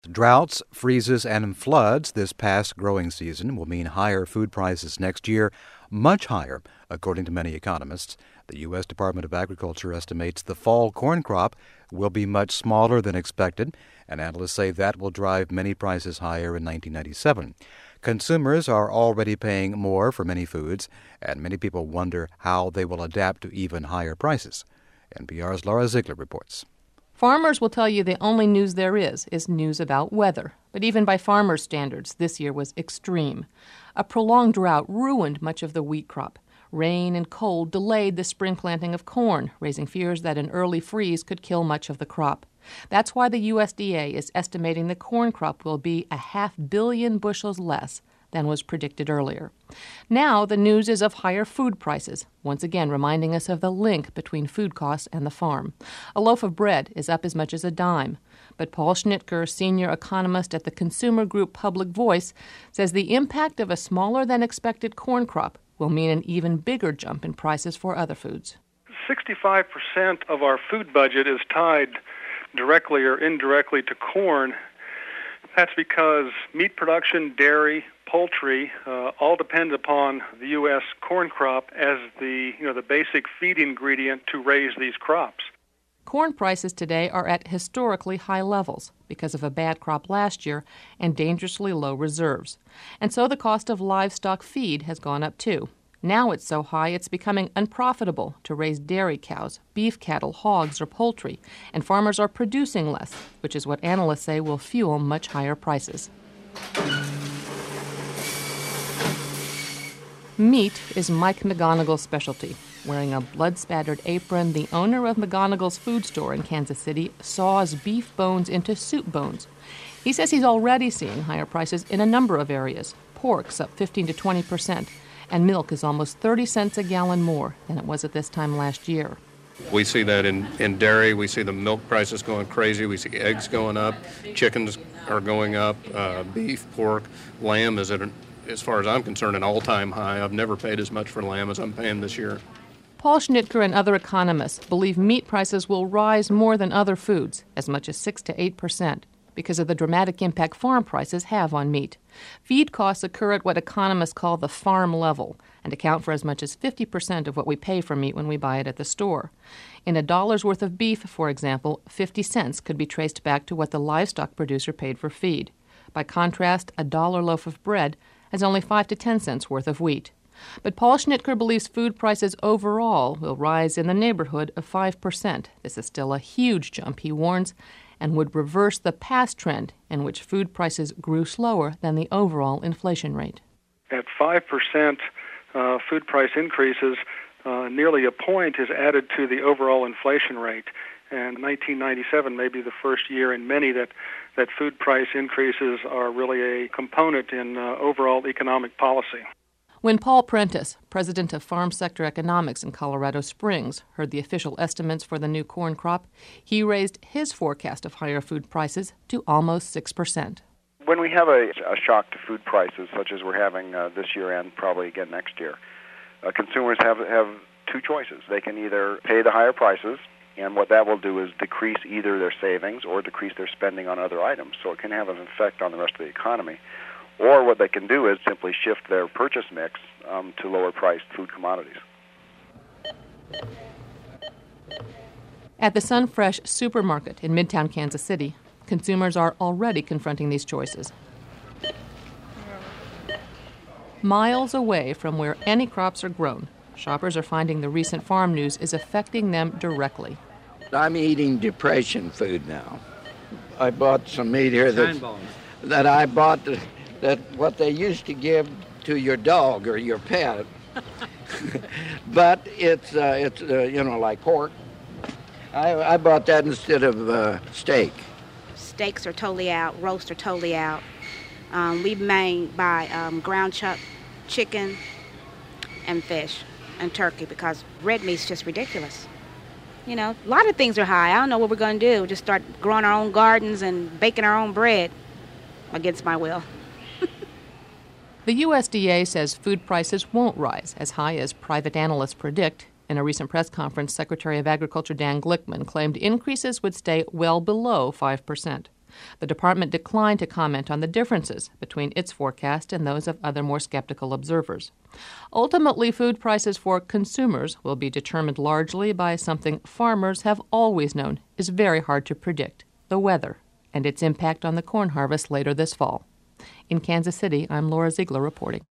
Droughts, freezes, and floods this past growing season will mean higher food prices next year, much higher, according to many economists. The U.S. Department of Agriculture estimates the fall corn crop will be much smaller than expected, and analysts say that will drive many prices higher in 1997. Consumers are already paying more for many foods, and many people wonder how they will adapt to even higher prices. NPR's Laura Ziegler reports. Farmers will tell you the only news there is news about weather. But even by farmers' standards, this year was extreme. A prolonged drought ruined much of the wheat crop. Rain and cold delayed the spring planting of corn, raising fears that an early freeze could kill much of the crop. That's why the USDA is estimating the corn crop will be 500 million bushels less than was predicted earlier. Now the news is of higher food prices, once again reminding us of the link between food costs and the farm. A loaf of bread is up as much as a dime. But Paul Schnitker, senior economist at the consumer group Public Voice, says the impact of a smaller-than-expected corn crop will mean an even bigger jump in prices for other foods. 65% of our food budget is tied directly or indirectly to corn. That's because meat production, dairy, poultry all depend upon the U.S. corn crop as the basic feed ingredient to raise these crops. Corn prices today are at historically high levels because of a bad crop last year and dangerously low reserves. And so the cost of livestock feed has gone up too. Now it's so high it's becoming unprofitable to raise dairy cows, beef cattle, hogs, or poultry, and farmers are producing less, which is what analysts say will fuel much higher prices. Meat is Mike McGonigle's specialty. Wearing a blood-spattered apron, the owner of McGonigle's food store in Kansas City saws beef bones into soup bones. He says he's already seeing higher prices in a number of areas. Pork's up 15 to 20%, and milk is almost 30 cents a gallon more than it was at this time last year. We see that in dairy. We see the milk prices going crazy. We see eggs going up. Chickens are going up. Beef, pork, lamb is at, as far as I'm concerned, an all-time high. I've never paid as much for lamb as I'm paying this year. Paul Schnitker and other economists believe meat prices will rise more than other foods, as much as 6 to 8%, because of the dramatic impact farm prices have on meat. Feed costs occur at what economists call the farm level and account for as much as 50% of what we pay for meat when we buy it at the store. In $1 worth of beef, for example, 50 cents could be traced back to what the livestock producer paid for feed. By contrast, $1 loaf of bread has only 5 to 10 cents worth of wheat. But Paul Schnitker believes food prices overall will rise in the neighborhood of 5%. This is still a huge jump, he warns, and would reverse the past trend in which food prices grew slower than the overall inflation rate. At 5% food price increases, nearly a point is added to the overall inflation rate. And 1997 may be the first year in many that food price increases are really a component in overall economic policy. When Paul Prentice, president of Farm Sector Economics in Colorado Springs, heard the official estimates for the new corn crop, he raised his forecast of higher food prices to almost 6%. When we have a shock to food prices, such as we're having this year and probably again next year, consumers have two choices. They can either pay the higher prices, and what that will do is decrease either their savings or decrease their spending on other items. So it can have an effect on the rest of the economy. Or what they can do is simply shift their purchase mix to lower-priced food commodities. At the Sunfresh supermarket in Midtown Kansas City, consumers are already confronting these choices. Miles away from where any crops are grown, shoppers are finding the recent farm news is affecting them directly. I'm eating depression food now. I bought some meat here that I bought that what they used to give to your dog or your pet, but it's like pork. I bought that instead of steak. Steaks are totally out. Roasts are totally out. We mainly buy ground chuck, chicken, and fish, and turkey because red meat's just ridiculous. You know, a lot of things are high. I don't know what we're going to do. Just start growing our own gardens and baking our own bread against my will. The USDA says food prices won't rise as high as private analysts predict. In a recent press conference, Secretary of Agriculture Dan Glickman claimed increases would stay well below 5%. The department declined to comment on the differences between its forecast and those of other more skeptical observers. Ultimately, food prices for consumers will be determined largely by something farmers have always known is very hard to predict: the weather and its impact on the corn harvest later this fall. In Kansas City, I'm Laura Ziegler reporting.